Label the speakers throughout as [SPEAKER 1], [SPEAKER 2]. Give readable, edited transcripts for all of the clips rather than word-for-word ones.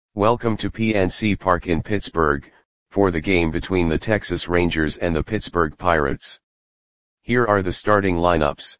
[SPEAKER 1] Welcome to PNC Park in Pittsburgh, for the game between the Texas Rangers and the Pittsburgh Pirates. Here are the starting lineups.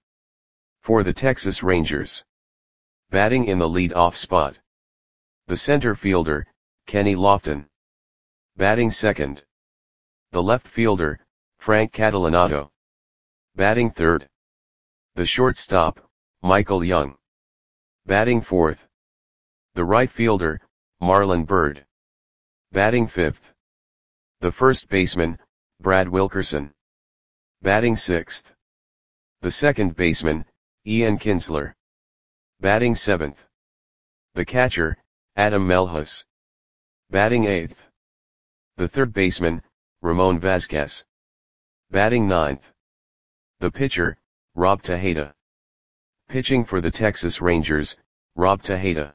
[SPEAKER 1] For the Texas Rangers. Batting in the lead-off spot. The center fielder, Kenny Lofton. Batting second. The left fielder, Frank Catalanotto. Batting third. The shortstop, Michael Young. Batting fourth. The right fielder, Marlon Byrd. Batting fifth. The first baseman, Brad Wilkerson. Batting sixth. The second baseman, Ian Kinsler. Batting seventh. The catcher, Adam Melhus. Batting eighth. The third baseman, Ramon Vasquez. Batting ninth. The pitcher, Rob Tejeda. Pitching for the Texas Rangers, Rob Tejeda.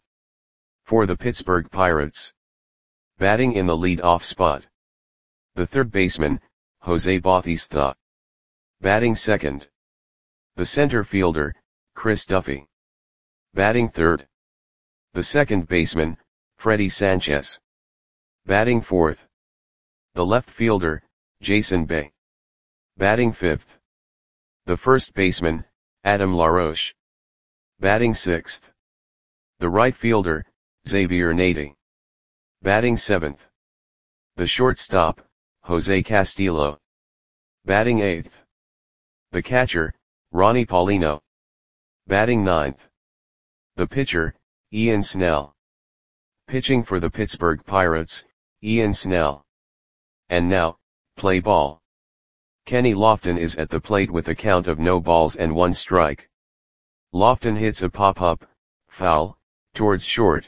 [SPEAKER 1] For the Pittsburgh Pirates. Batting in the lead-off spot. The third baseman, Jose Bautista. Batting second. The center fielder, Chris Duffy. Batting third. The second baseman, Freddie Sanchez. Batting fourth. The left fielder, Jason Bay. Batting fifth. The first baseman, Adam LaRoche. Batting sixth. The right fielder, Xavier Nady. Batting seventh. The shortstop, Jose Castillo. Batting eighth. The catcher, Ronnie Paulino. Batting ninth. The pitcher, Ian Snell. Pitching for the Pittsburgh Pirates, Ian Snell. And now, play ball. Kenny Lofton is at the plate with a count of no balls and one strike. Lofton hits a pop-up, foul, towards short.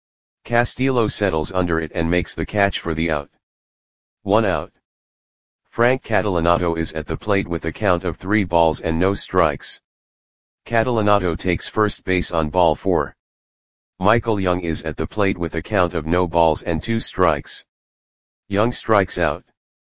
[SPEAKER 1] Castillo settles under it and makes the catch for the out. 1 out. Frank Catalanotto is at the plate with a count of 3 balls and no strikes. Catalanotto takes first base on ball 4. Michael Young is at the plate with a count of no balls and 2 strikes. Young strikes out.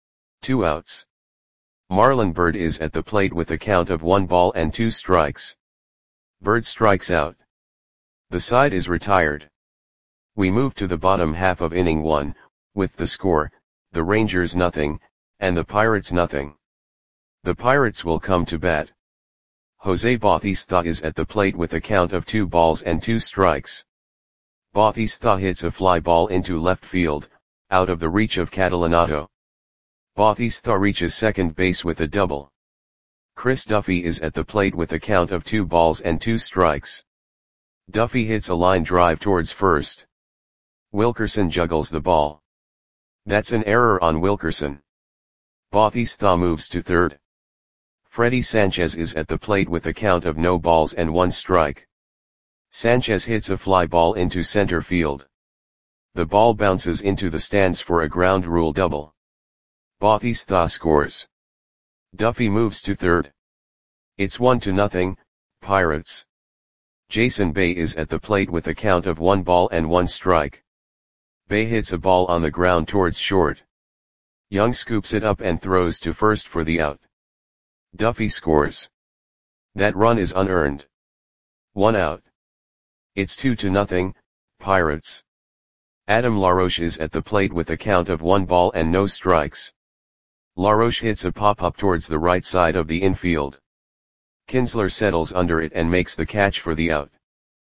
[SPEAKER 1] 2 outs. Marlon Byrd is at the plate with a count of 1 ball and 2 strikes. Byrd strikes out. The side is retired. We move to the bottom half of inning 1, with the score, the Rangers nothing, and the Pirates nothing. The Pirates will come to bat. Jose Bautista is at the plate with a count of 2 balls and 2 strikes. Bautista hits a fly ball into left field, out of the reach of Catalanotto. Bautista reaches second base with a double. Chris Duffy is at the plate with a count of 2 balls and 2 strikes. Duffy hits a line drive towards first. Wilkerson juggles the ball. That's an error on Wilkerson. Bautista moves to third. Freddie Sanchez is at the plate with a count of no balls and 1 strike. Sanchez hits a fly ball into center field. The ball bounces into the stands for a ground rule double. Bautista scores. Duffy moves to third. It's 1-0, Pirates. Jason Bay is at the plate with a count of 1 ball and 1 strike. Bay hits a ball on the ground towards short. Young scoops it up and throws to first for the out. Duffy scores. That run is unearned. 1 out. It's 2-0, Pirates. Adam LaRoche is at the plate with a count of 1 ball and no strikes. LaRoche hits a pop-up towards the right side of the infield. Kinsler settles under it and makes the catch for the out.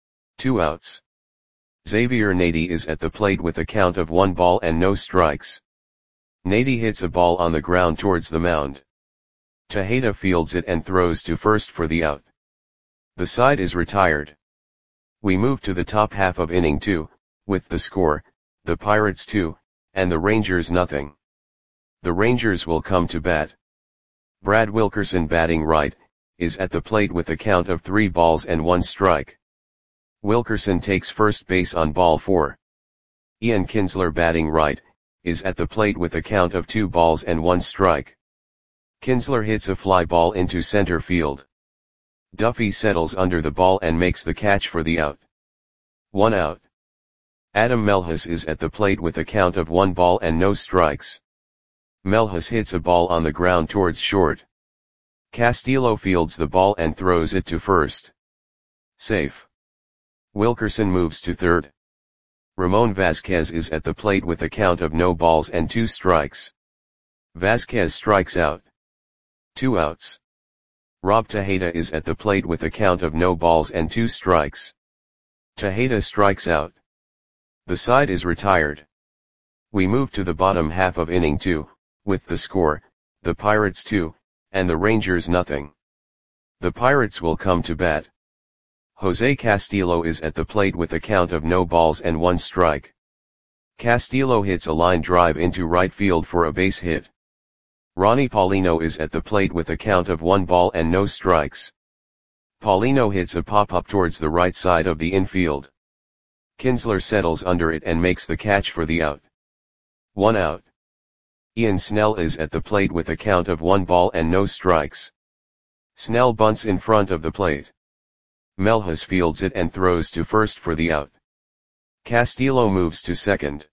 [SPEAKER 1] 2 outs. Xavier Nady is at the plate with a count of 1 ball and no strikes. Nady hits a ball on the ground towards the mound. Tejeda fields it and throws to first for the out. The side is retired. We move to the top half of inning 2, with the score, the Pirates 2, and the Rangers nothing. The Rangers will come to bat. Brad Wilkerson batting right, is at the plate with a count of 3 balls and 1 strike. Wilkerson takes first base on ball 4. Ian Kinsler batting right, is at the plate with a count of 2 balls and 1 strike. Kinsler hits a fly ball into center field. Duffy settles under the ball and makes the catch for the out. 1 out. Adam Melhus is at the plate with a count of 1 ball and no strikes. Melhus hits a ball on the ground towards short. Castillo fields the ball and throws it to first. Safe. Wilkerson moves to third. Ramon Vasquez is at the plate with a count of no balls and 2 strikes. Vasquez strikes out. 2 outs. Rob Tejeda is at the plate with a count of no balls and 2 strikes. Tejeda strikes out. The side is retired. We move to the bottom half of inning 2, with the score, the Pirates 2, and the Rangers nothing. The Pirates will come to bat. Jose Castillo is at the plate with a count of no balls and 1 strike. Castillo hits a line drive into right field for a base hit. Ronnie Paulino is at the plate with a count of 1 ball and no strikes. Paulino hits a pop-up towards the right side of the infield. Kinsler settles under it and makes the catch for the out. 1 out. Ian Snell is at the plate with a count of 1 ball and no strikes. Snell bunts in front of the plate. Melhus fields it and throws to first for the out. Castillo moves to second.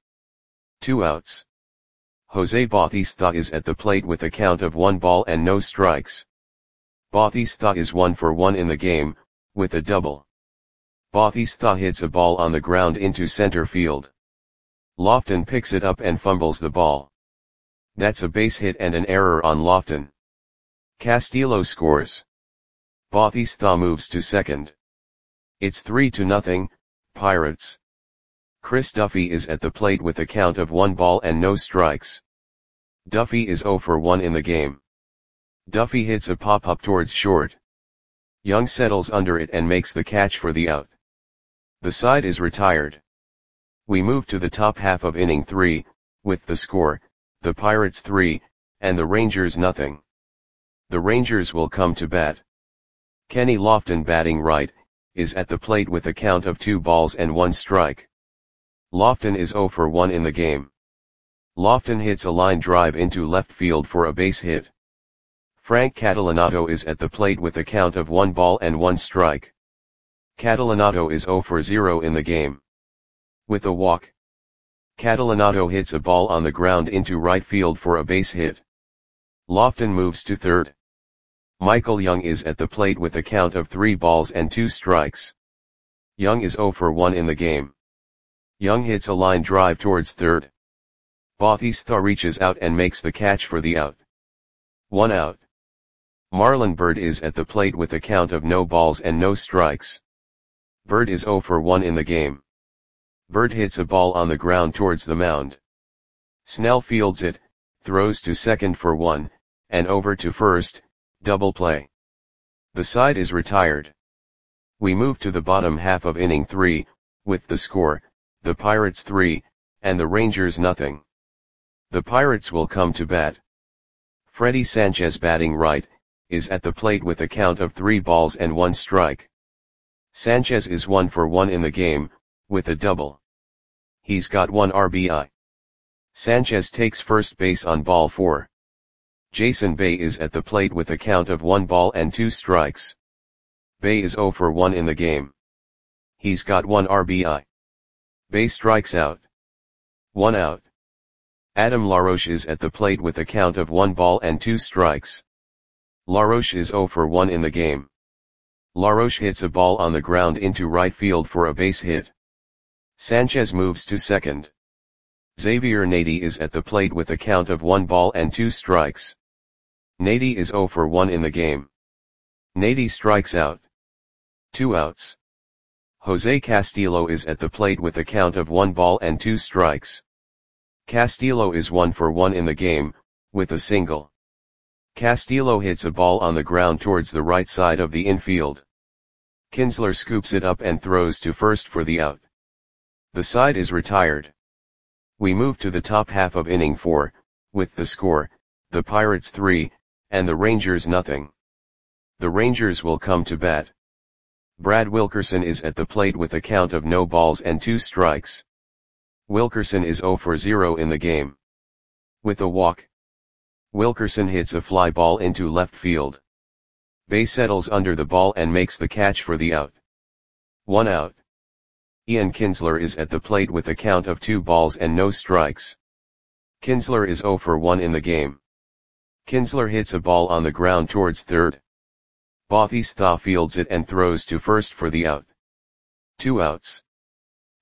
[SPEAKER 1] 2 outs. Jose Bautista is at the plate with a count of 1 ball and no strikes. Bautista is 1 for 1 in the game, with a double. Bautista hits a ball on the ground into center field. Lofton picks it up and fumbles the ball. That's a base hit and an error on Lofton. Castillo scores. Bautista moves to second. It's 3-0, Pirates. Chris Duffy is at the plate with a count of 1 ball and no strikes. Duffy is 0 for 1 in the game. Duffy hits a pop-up towards short. Young settles under it and makes the catch for the out. The side is retired. We move to the top half of inning 3, with the score, the Pirates 3, and the Rangers nothing. The Rangers will come to bat. Kenny Lofton, batting right, is at the plate with a count of 2 balls and 1 strike. Lofton is 0 for 1 in the game. Lofton hits a line drive into left field for a base hit. Frank Catalanato is at the plate with a count of 1 ball and 1 strike. Catalanato is 0 for 0 in the game. With a walk, Catalanato hits a ball on the ground into right field for a base hit. Lofton moves to third. Michael Young is at the plate with a count of 3 balls and 2 strikes. Young is 0 for 1 in the game. Young hits a line drive towards third. Bautista reaches out and makes the catch for the out. 1 out. Marlon Byrd is at the plate with a count of no balls and no strikes. Byrd is 0 for 1 in the game. Byrd hits a ball on the ground towards the mound. Snell fields it, throws to second for 1, and over to first, double play. The side is retired. We move to the bottom half of inning 3, with the score, the Pirates 3, and the Rangers nothing. The Pirates will come to bat. Freddie Sanchez, batting right, is at the plate with a count of 3 balls and 1 strike. Sanchez is 1 for 1 in the game, with a double. He's got 1 RBI. Sanchez takes first base on ball 4. Jason Bay is at the plate with a count of 1 ball and 2 strikes. Bay is 0 for 1 in the game. He's got 1 RBI. Bay strikes out. 1 out. Adam LaRoche is at the plate with a count of 1 ball and 2 strikes. LaRoche is 0 for 1 in the game. LaRoche hits a ball on the ground into right field for a base hit. Sanchez moves to second. Xavier Nady is at the plate with a count of 1 ball and 2 strikes. Nady is 0 for 1 in the game. Nady strikes out. 2 outs. Jose Castillo is at the plate with a count of 1 ball and 2 strikes. Castillo is 1 for 1 in the game, with a single. Castillo hits a ball on the ground towards the right side of the infield. Kinsler scoops it up and throws to first for the out. The side is retired. We move to the top half of inning 4, with the score, the Pirates 3, and the Rangers nothing. The Rangers will come to bat. Brad Wilkerson is at the plate with a count of no balls and 2 strikes. Wilkerson is 0 for 0 in the game. With a walk, Wilkerson hits a fly ball into left field. Bay settles under the ball and makes the catch for the out. 1 out. Ian Kinsler is at the plate with a count of 2 balls and no strikes. Kinsler is 0 for 1 in the game. Kinsler hits a ball on the ground towards third. Bautista fields it and throws to first for the out. 2 outs.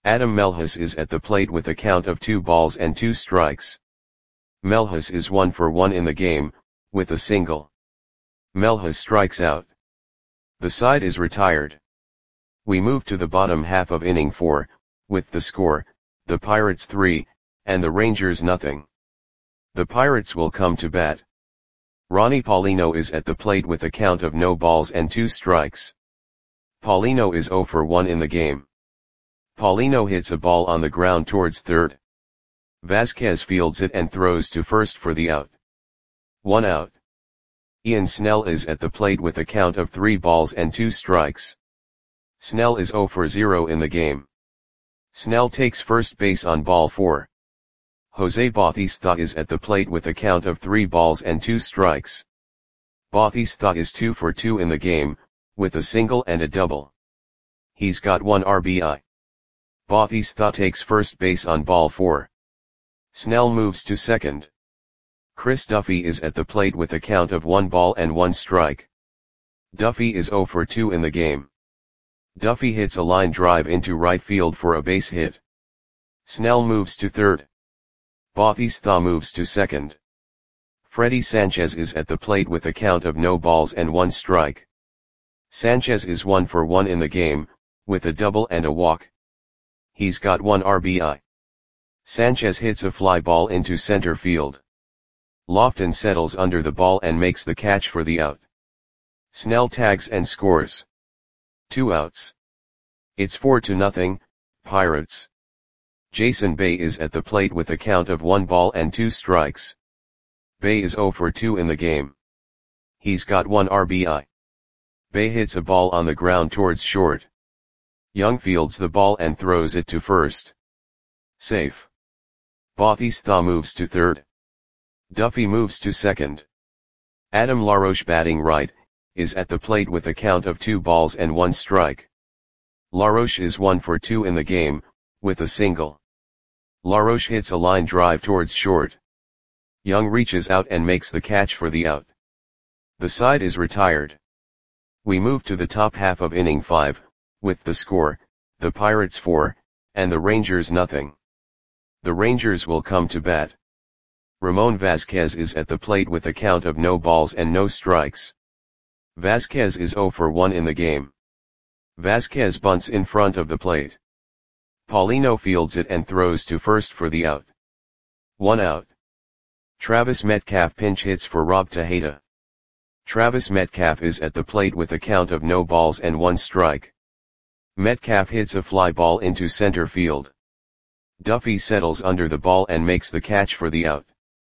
[SPEAKER 1] Adam Melhus is at the plate with a count of 2 balls and 2 strikes. Melhus is 1 for 1 in the game, with a single. Melhus strikes out. The side is retired. We move to the bottom half of inning 4, with the score, the Pirates 3, and the Rangers nothing. The Pirates will come to bat. Ronnie Paulino is at the plate with a count of no balls and 2 strikes. Paulino is 0 for 1 in the game. Paulino hits a ball on the ground towards third. Vasquez fields it and throws to first for the out. 1 out. Ian Snell is at the plate with a count of 3 balls and 2 strikes. Snell is 0 for 0 in the game. Snell takes first base on ball 4. Jose Bautista is at the plate with a count of 3 balls and 2 strikes. Bautista is 2 for 2 in the game, with a single and a double. He's got 1 RBI. Bautista takes first base on ball 4. Snell moves to second. Chris Duffy is at the plate with a count of 1 ball and 1 strike. Duffy is 0 for 2 in the game. Duffy hits a line drive into right field for a base hit. Snell moves to third. Bautista moves to second. Freddy Sanchez is at the plate with a count of no balls and 1 strike. Sanchez is 1 for 1 in the game, with a double and a walk. He's got 1 RBI. Sanchez hits a fly ball into center field. Lofton settles under the ball and makes the catch for the out. Snell tags and scores. 2 outs. It's 4-0, Pirates. Jason Bay is at the plate with a count of 1 ball and 2 strikes. Bay is 0 for 2 in the game. He's got 1 RBI. Bay hits a ball on the ground towards short. Young fields the ball and throws it to first. Safe. Bautista moves to third. Duffy moves to second. Adam LaRoche batting right, is at the plate with a count of 2 balls and 1 strike. LaRoche is 1 for 2 in the game, with a single. LaRoche hits a line drive towards short. Young reaches out and makes the catch for the out. The side is retired. We move to the top half of inning 5, with the score, the Pirates 4, and the Rangers nothing. The Rangers will come to bat. Ramon Vasquez is at the plate with a count of no balls and no strikes. Vasquez is 0 for 1 in the game. Vasquez bunts in front of the plate. Paulino fields it and throws to first for the out. 1 out. Travis Metcalf pinch hits for Rob Tejeda. Travis Metcalf is at the plate with a count of no balls and 1 strike. Metcalf hits a fly ball into center field. Duffy settles under the ball and makes the catch for the out.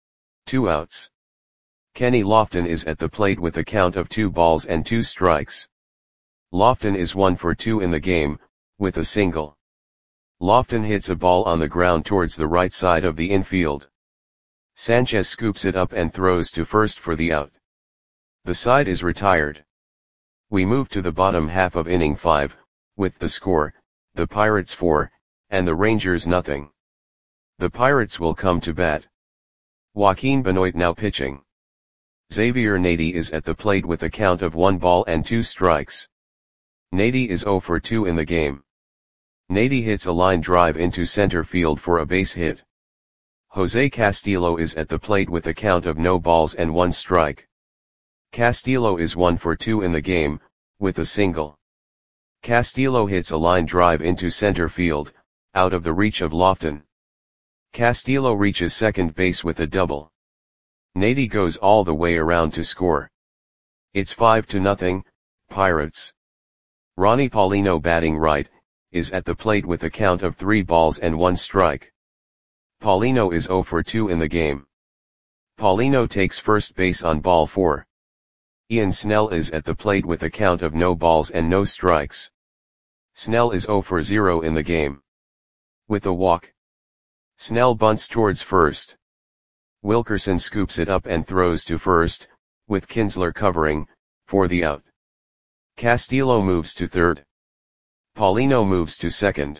[SPEAKER 1] 2 outs. Kenny Lofton is at the plate with a count of 2 balls and 2 strikes. Lofton is 1 for 2 in the game, with a single. Lofton hits a ball on the ground towards the right side of the infield. Sanchez scoops it up and throws to first for the out. The side is retired. We move to the bottom half of inning 5, with the score, the Pirates 4, and the Rangers nothing. The Pirates will come to bat. Joaquin Benoit now pitching. Xavier Nady is at the plate with a count of 1 ball and 2 strikes. Nady is 0 for 2 in the game. Nady hits a line drive into center field for a base hit. Jose Castillo is at the plate with a count of no balls and 1 strike. Castillo is 1 for 2 in the game, with a single. Castillo hits a line drive into center field, out of the reach of Lofton. Castillo reaches second base with a double. Nady goes all the way around to score. It's 5-0, Pirates. Ronnie Paulino batting right, is at the plate with a count of 3 balls and 1 strike. Paulino is 0 for 2 in the game. Paulino takes first base on ball 4. Ian Snell is at the plate with a count of no balls and no strikes. Snell is 0 for 0 in the game. With a walk. Snell bunts towards first. Wilkerson scoops it up and throws to first, with Kinsler covering, for the out. Castillo moves to third. Paulino moves to second.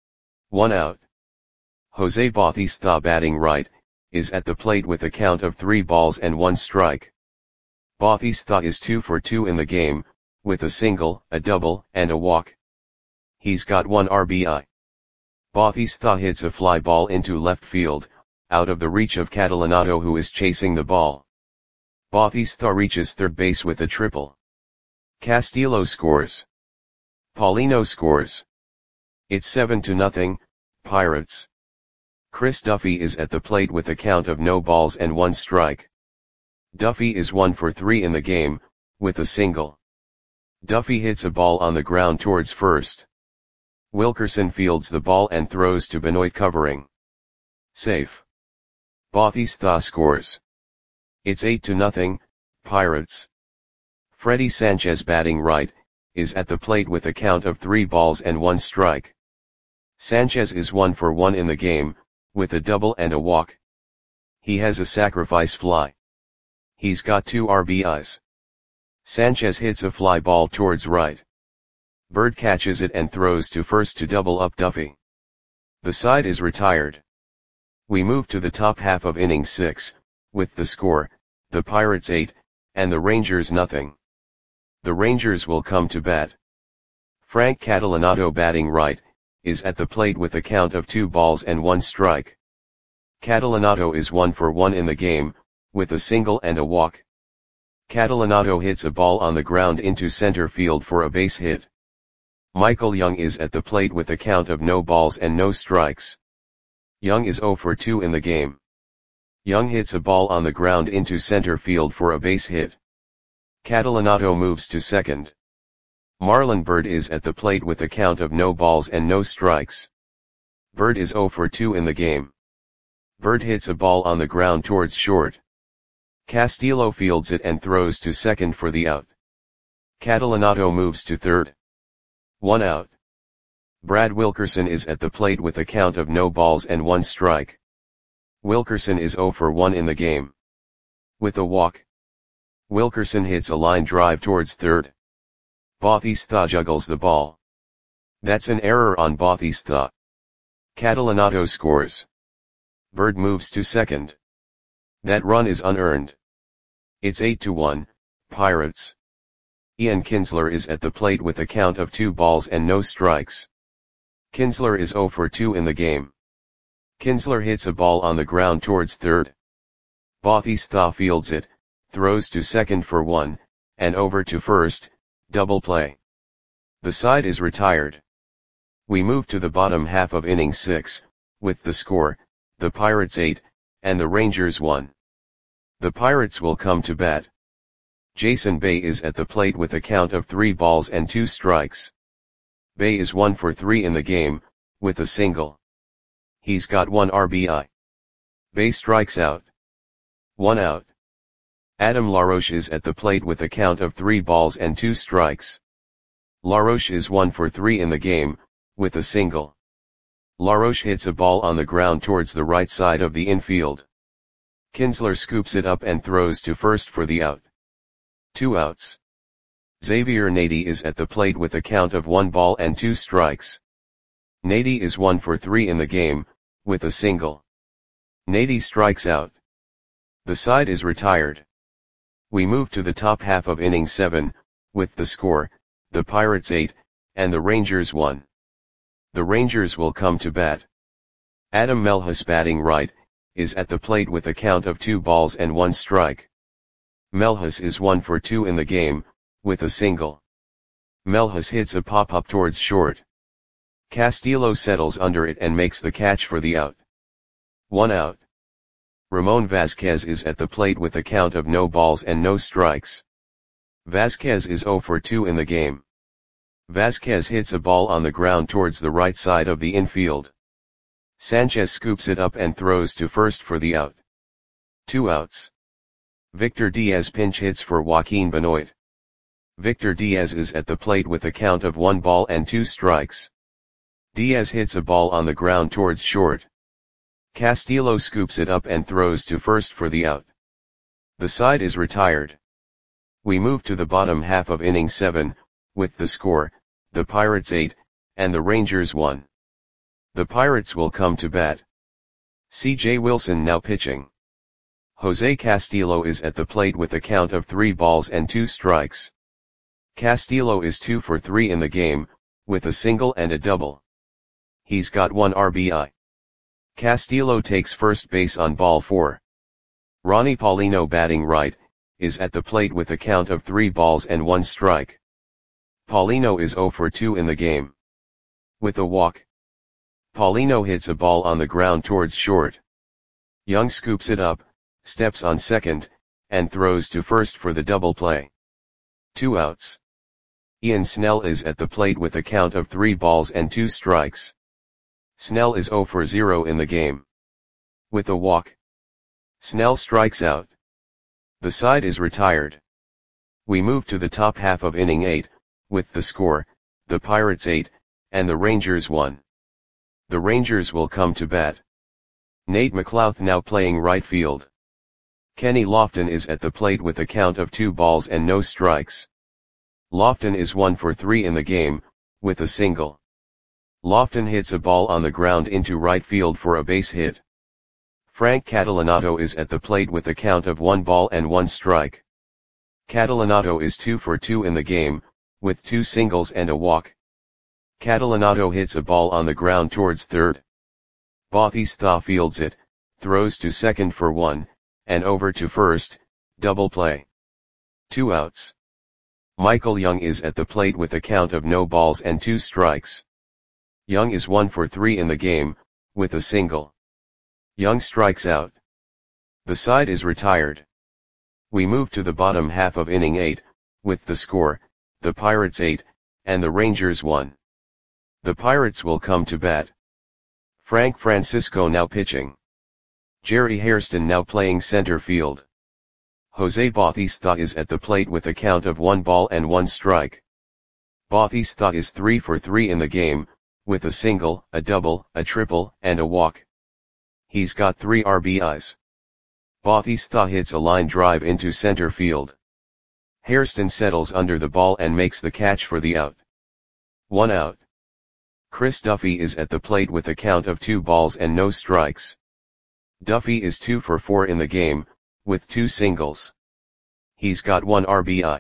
[SPEAKER 1] 1 out. Jose Bautista batting right, is at the plate with a count of 3 balls and 1 strike. Bautista is 2 for 2 in the game, with a single, a double, and a walk. He's got 1 RBI. Bautista hits a fly ball into left field, out of the reach of Catalanato, who is chasing the ball. Bautista reaches third base with a triple. Castillo scores. Paulino scores. It's 7-0, Pirates. Chris Duffy is at the plate with a count of no balls and one strike. Duffy is 1 for 3 in the game, with a single. Duffy hits a ball on the ground towards first. Wilkerson fields the ball and throws to Benoit, covering. Safe. Bautista scores. It's 8-0, Pirates. Freddie Sanchez, batting right, is at the plate with a count of 3 balls and 1 strike. Sanchez is 1 for 1 in the game, with a double and a walk. He has a sacrifice fly. He's got 2 RBIs. Sanchez hits a fly ball towards right. Bird catches it and throws to first to double up Duffy. The side is retired. We move to the top half of inning 6, with the score, the Pirates 8, and the Rangers nothing. The Rangers will come to bat. Frank Catalanato, batting right, is at the plate with a count of 2 balls and 1 strike. Catalanato is 1 for 1 in the game, with a single and a walk. Catalanato hits a ball on the ground into center field for a base hit. Michael Young is at the plate with a count of no balls and no strikes. Young is 0 for 2 in the game. Young hits a ball on the ground into center field for a base hit. Catalanato moves to second. Marlon Byrd is at the plate with a count of no balls and no strikes. Byrd is 0 for 2 in the game. Byrd hits a ball on the ground towards short. Castillo fields it and throws to second for the out. Catalanato moves to third. 1 out. Brad Wilkerson is at the plate with a count of no balls and 1 strike. Wilkerson is 0 for 1 in the game. With a walk. Wilkerson hits a line drive towards third. Bautista juggles the ball. That's an error on Bautista. Catalanato scores. Byrd moves to second. That run is unearned. It's 8-1, Pirates. Ian Kinsler is at the plate with a count of 2 balls and no strikes. Kinsler is 0 for 2 in the game. Kinsler hits a ball on the ground towards third. Bautista fields it, throws to second for 1, and over to first, double play. The side is retired. We move to the bottom half of inning 6, with the score, the Pirates 8, and the Rangers 1. The Pirates will come to bat. Jason Bay is at the plate with a count of 3 balls and 2 strikes. Bay is 1 for 3 in the game, with a single. He's got 1 RBI. Bay strikes out. 1 out. Adam LaRoche is at the plate with a count of 3 balls and 2 strikes. LaRoche is 1 for 3 in the game, with a single. LaRoche hits a ball on the ground towards the right side of the infield. Kinsler scoops it up and throws to first for the out. 2 outs. Xavier Nady is at the plate with a count of 1 ball and 2 strikes. Nady is 1 for 3 in the game, with a single. Nady strikes out. The side is retired. We move to the top half of inning 7, with the score, the Pirates 8, and the Rangers 1. The Rangers will come to bat. Adam Melhus, batting right, is at the plate with a count of 2 balls and 1 strike. Melhus is 1 for 2 in the game, with a single. Melhus hits a pop-up towards short. Castillo settles under it and makes the catch for the out. 1 out. Ramon Vasquez is at the plate with a count of no balls and no strikes. Vasquez is 0 for 2 in the game. Vasquez hits a ball on the ground towards the right side of the infield. Sanchez scoops it up and throws to first for the out. 2 outs. Victor Diaz pinch hits for Joaquin Benoit. Victor Diaz is at the plate with a count of 1 ball and 2 strikes. Diaz hits a ball on the ground towards short. Castillo scoops it up and throws to first for the out. The side is retired. We move to the bottom half of inning 7, with the score, the Pirates 8, and the Rangers 1. The Pirates will come to bat. C.J. Wilson now pitching. Jose Castillo is at the plate with a count of 3 balls and 2 strikes. Castillo is 2 for 3 in the game, with a single and a double. He's got 1 RBI. Castillo takes first base on ball 4. Ronnie Paulino, batting right, is at the plate with a count of 3 balls and 1 strike. Paulino is 0 for 2 in the game. With a walk, Paulino hits a ball on the ground towards short. Young scoops it up, steps on second, and throws to first for the double play. 2 outs. Ian Snell is at the plate with a count of 3 balls and 2 strikes. Snell is 0 for 0 in the game. With a walk, Snell strikes out. The side is retired. We move to the top half of inning 8, with the score, the Pirates 8, and the Rangers 1. The Rangers will come to bat. Nate McLouth now playing right field. Kenny Lofton is at the plate with a count of 2 balls and no strikes. Lofton is 1 for 3 in the game, with a single. Lofton hits a ball on the ground into right field for a base hit. Frank Catalanato is at the plate with a count of 1 ball and 1 strike. Catalanato is 2 for 2 in the game, with 2 singles and a walk. Catalanato hits a ball on the ground towards third. Bautista fields it, throws to second for 1, and over to first, double play. 2 outs. Michael Young is at the plate with a count of no balls and 2 strikes. Young is 1 for 3 in the game, with a single. Young strikes out. The side is retired. We move to the bottom half of inning 8, with the score, the Pirates 8, and the Rangers 1. The Pirates will come to bat. Frank Francisco now pitching. Jerry Hairston now playing center field. Jose Bautista is at the plate with a count of 1 ball and 1 strike. Bautista is 3 for 3 in the game, with a single, a double, a triple, and a walk. He's got 3 RBIs. Bautista hits a line drive into center field. Hairston settles under the ball and makes the catch for the out. 1 out. Chris Duffy is at the plate with a count of 2 balls and no strikes. Duffy is 2 for 4 in the game, with 2 singles. He's got 1 RBI.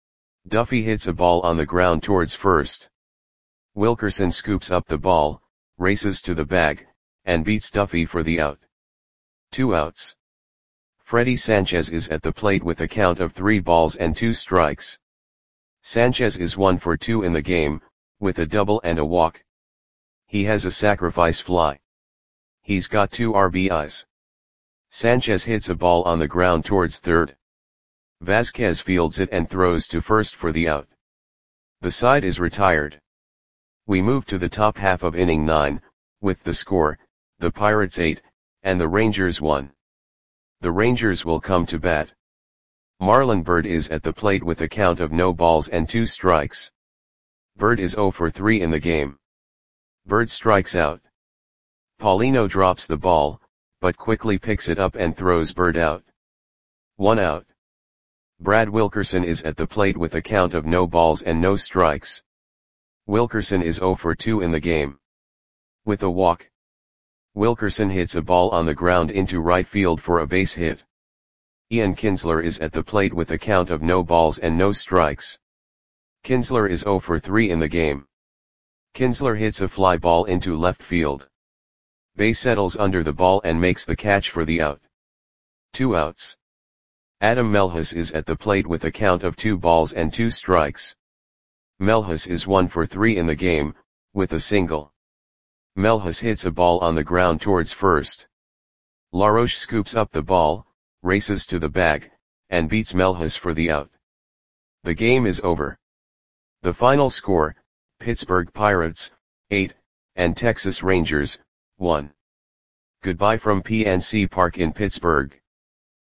[SPEAKER 1] Duffy hits a ball on the ground towards first. Wilkerson scoops up the ball, races to the bag, and beats Duffy for the out. 2 outs. Freddie Sanchez is at the plate with a count of 3 balls and 2 strikes. Sanchez is 1 for 2 in the game, with a double and a walk. He has a sacrifice fly. He's got 2 RBIs. Sanchez hits a ball on the ground towards third. Vasquez fields it and throws to first for the out. The side is retired. We move to the top half of inning 9, with the score, the Pirates 8, and the Rangers 1. The Rangers will come to bat. Marlon Byrd is at the plate with a count of no balls and 2 strikes. Byrd is 0 for 3 in the game. Byrd strikes out. Paulino drops the ball, but quickly picks it up and throws Byrd out. 1 out. Brad Wilkerson is at the plate with a count of no balls and no strikes. Wilkerson is 0 for 2 in the game. With a walk, Wilkerson hits a ball on the ground into right field for a base hit. Ian Kinsler is at the plate with a count of no balls and no strikes. Kinsler is 0 for 3 in the game. Kinsler hits a fly ball into left field. Bay settles under the ball and makes the catch for the out. 2 outs. Adam Melhus is at the plate with a count of 2 balls and 2 strikes. Melhus is 1 for 3 in the game, with a single. Melhus hits a ball on the ground towards first. LaRoche scoops up the ball, races to the bag, and beats Melhus for the out. The game is over. The final score, Pittsburgh Pirates, 8, and Texas Rangers, 1. Goodbye from PNC Park in Pittsburgh.